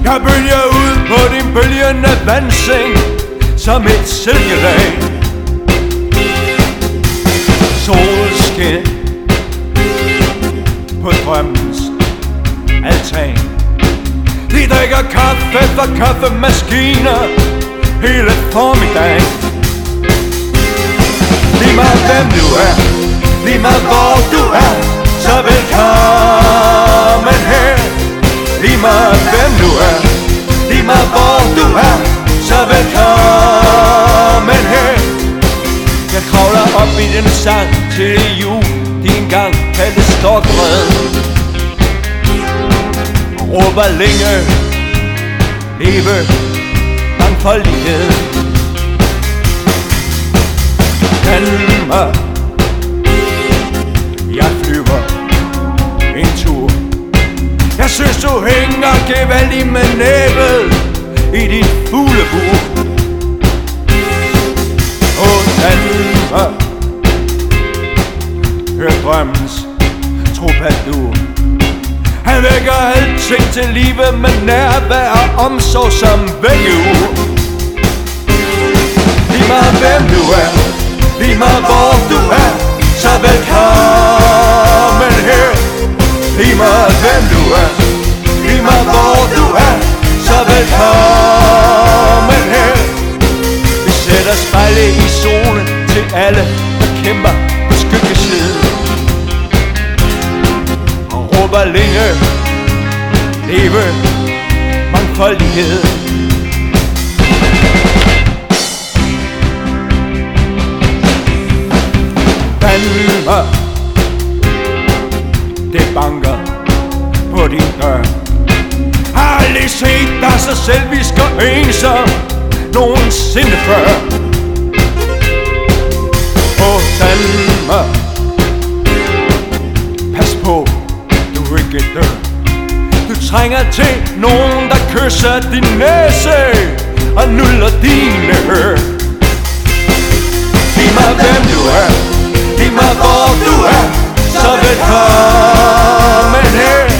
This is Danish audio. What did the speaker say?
Jeg bølger ud på din bølgende vandseng som et silkelag. Solskin på drømmens altan. De drikker kaffe fra kaffemaskiner hele formiddagen. Lige meget hvem du er, lige meget hvor du er, så velkommen her. Lige meget hvem du er, lige meget hvor du er, så velkommen her. Jeg kravler op i den sang til jul, de engang kaldte Stokbrød, og råber længe, leve mangfoldighed. Danmark, jeg flyver en tur. Jeg synes du hænger gevaldigt med næbet i dit fuglebur. Åh Danmark, hør drømmens troubadour. Han vækker alting til live med nærvær og omsorg som vækkeur. Lige meget hvem du er, lige meget hvor du er, så velkommen her. Lige meget hvem du er, lige meget hvor du er, så velkommen her. Vi sætter spejle i solen til alle, der kæmper på skyggesiden, og råber længe, leve mangfoldighed. Danmark, det banker på din dør. Har aldrig set dig så selvisk og ensom nogensinde før. Åh Danmark, pas på du ikke dør. Du trænger til nogen der kysser din næse og nuller dine hør. Lige meget hvem du er, lige meget hvor du er, så velkommen her.